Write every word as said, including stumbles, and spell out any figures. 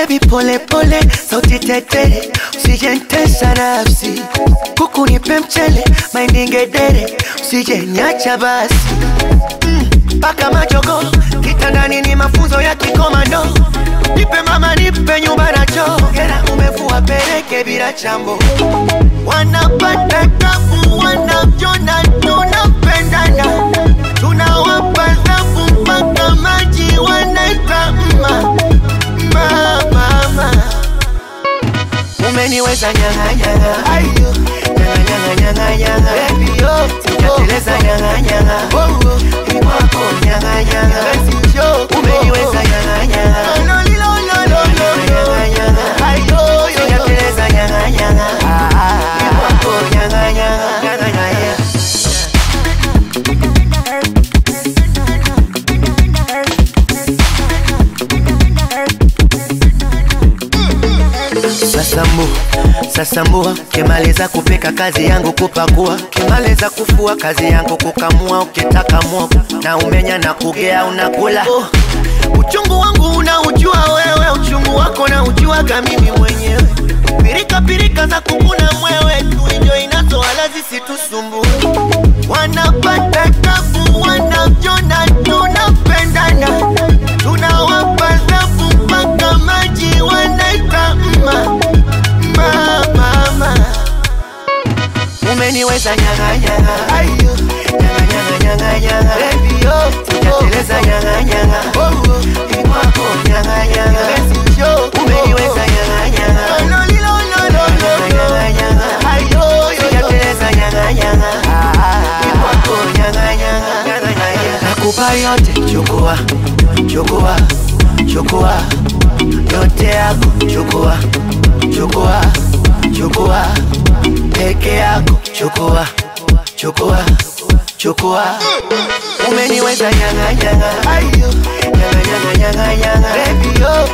Baby pole pole, sauti tetere, usije nitesa nafsi. Kuku nipe mchele, mahindi ngedere, usije niacha basi. Paka majogo, kitandani ni mafunzo ya kikomando. Nipe mama nipe nyumba na choo, kera umevua pereke bila chambo. Wanapata tabu, wanavyona tunapendana. Tunawapa zafu mpaka maji wanaita mma. Mama umeniweza nyanga nyanga, ayo nyanga nyanga nyanga nyanga, baby yo sijateleza nyanga nyanga, oh oh ni kwako nyanga nyanga, umeniweza nyanga nyanga, no no no no no nyanga nyanga, ayo sijateleza nyanga nyanga, ni kwako nyanga nyanga nyanga nyanga. Sasambu, sasambua, kimaliza kupika kazi yangu kupakua. Kimaliza kufua kazi yangu kukamua, ukitaka mwogo na umenya na kugea unakula. Oh, uchungu wangu unaujua wewe, uchungu wako na ujuaga mimi mwenyewe. Pirika pirika za kukuna mwewe, tuinjo inato wala zisitusumbue. Wanapata tabu, wanavyona tunapendana. Tunawapa zafu mpaka maji wanaita mma. Mama umeniweza nyanga nyanga, ayo nyanga nyanga nyanga nyanga, baby yo sijateleza nyanga nyanga, oh oh ni kwako nyanga nyanga, umeniweza nyanga nyanga, no no no no no nyanga nyanga, ayo sijateleza nyanga nyanga, ni kwako nyanga nyanga nyanga nyanga. Nakupa yote, chukua chukua chukua yote yako, chukua chukua chukua peke yako, chukua chukua chukua. Umeniweza nyanga nyanga, ayo nyanga nyanga nyanga nyanga, baby yo